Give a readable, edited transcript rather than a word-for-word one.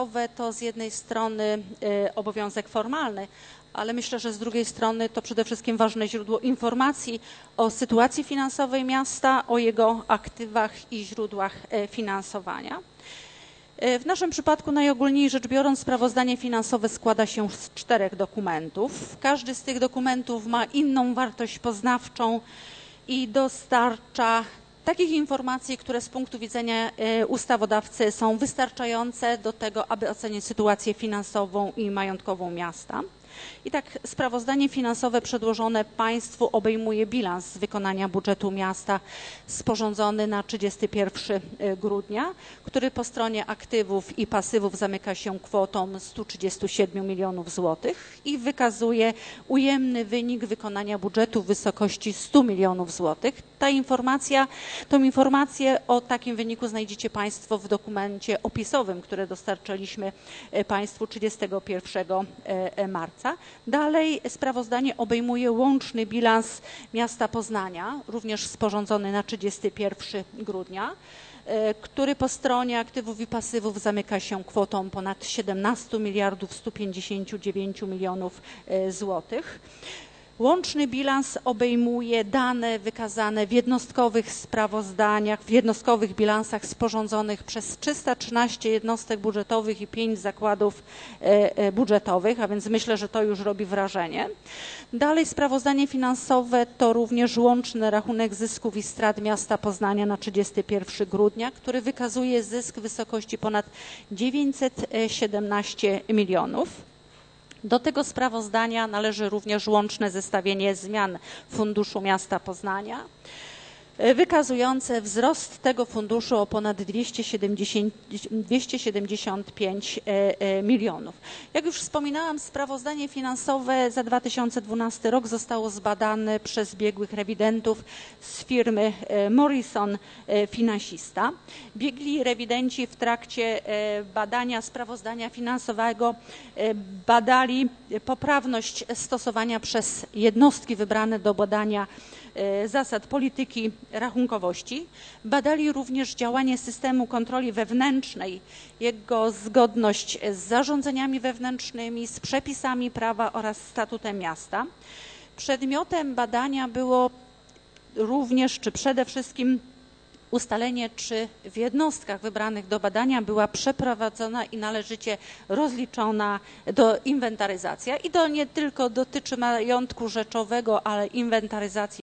finansowe to z jednej strony obowiązek formalny, ale myślę, że z drugiej strony to przede wszystkim ważne źródło informacji o sytuacji finansowej miasta, o jego aktywach i źródłach finansowania. W naszym przypadku najogólniej rzecz biorąc sprawozdanie finansowe składa się z 4 dokumentów. Każdy z tych dokumentów ma inną wartość poznawczą i dostarcza takich informacji, które z punktu widzenia ustawodawcy są wystarczające do tego, aby ocenić sytuację finansową i majątkową miasta. I tak sprawozdanie finansowe przedłożone Państwu obejmuje bilans z wykonania budżetu miasta sporządzony na 31 grudnia, który po stronie aktywów i pasywów zamyka się kwotą 137 milionów złotych i wykazuje ujemny wynik wykonania budżetu w wysokości 100 milionów złotych. Tą informację o takim wyniku znajdziecie Państwo w dokumencie opisowym, który dostarczyliśmy Państwu 31 marca. Dalej sprawozdanie obejmuje łączny bilans miasta Poznania, również sporządzony na 31 grudnia, który po stronie aktywów i pasywów zamyka się kwotą ponad 17 miliardów 159 milionów złotych. Łączny bilans obejmuje dane wykazane w jednostkowych sprawozdaniach, w jednostkowych bilansach sporządzonych przez 313 jednostek budżetowych i 5 zakładów budżetowych, a więc myślę, że to już robi wrażenie. Dalej sprawozdanie finansowe to również łączny rachunek zysków i strat miasta Poznania na 31 grudnia, który wykazuje zysk w wysokości ponad 917 milionów. Do tego sprawozdania należy również łączne zestawienie zmian Funduszu Miasta Poznania, wykazujące wzrost tego funduszu o ponad 275 milionów. Jak już wspominałam, sprawozdanie finansowe za 2012 rok zostało zbadane przez biegłych rewidentów z firmy Morrison Finansista. Biegli rewidenci w trakcie badania sprawozdania finansowego badali poprawność stosowania przez jednostki wybrane do badania zasad polityki rachunkowości. Badali również działanie systemu kontroli wewnętrznej, jego zgodność z zarządzeniami wewnętrznymi, z przepisami prawa oraz statutem miasta. Przedmiotem badania było również, czy przede wszystkim ustalenie, czy w jednostkach wybranych do badania była przeprowadzona i należycie rozliczona inwentaryzacja. I to nie tylko dotyczy majątku rzeczowego, ale inwentaryzacji